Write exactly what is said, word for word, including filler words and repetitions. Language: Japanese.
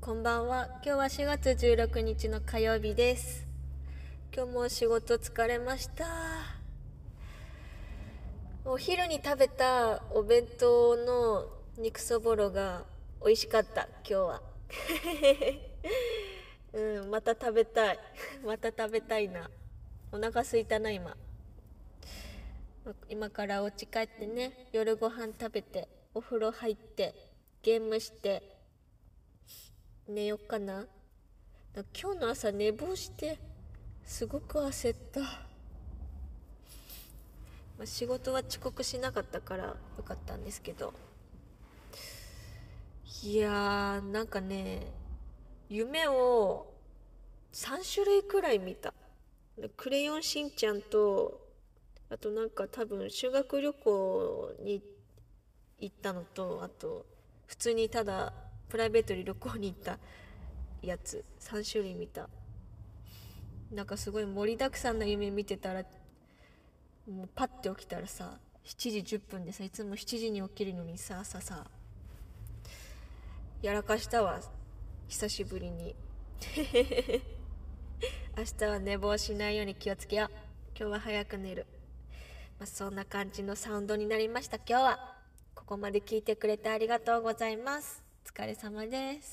こんばんは。今日はしがつじゅうろくにちの火曜日です。今日も仕事疲れました。お昼に食べたお弁当の肉そぼろが美味しかった、今日は。うん、また食べたい。また食べたいな。お腹空いたな、今。今からお家帰ってね、夜ご飯食べて、お風呂入って、ゲームして、寝よっかな。今日の朝寝坊してすごく焦った、まあ、仕事は遅刻しなかったからよかったんですけど、いやーなんかね、夢をさんしゅるいくらい見た。クレヨンしんちゃんと、あとなんか多分修学旅行に行ったのと、あと普通にただプライベートに旅行に行ったやつさんしゅるい見た。なんかすごい盛りだくさんな夢見てたら、もうパッて起きたらさしちじじゅっぷんでさ、いつもしちじに起きるのにさ、朝さやらかしたわ、久しぶりに。明日は寝坊しないように気をつけよう。今日は早く寝る。まあ、そんな感じのサウンドになりました。今日はここまで聞いてくれてありがとうございます。お疲れ様です。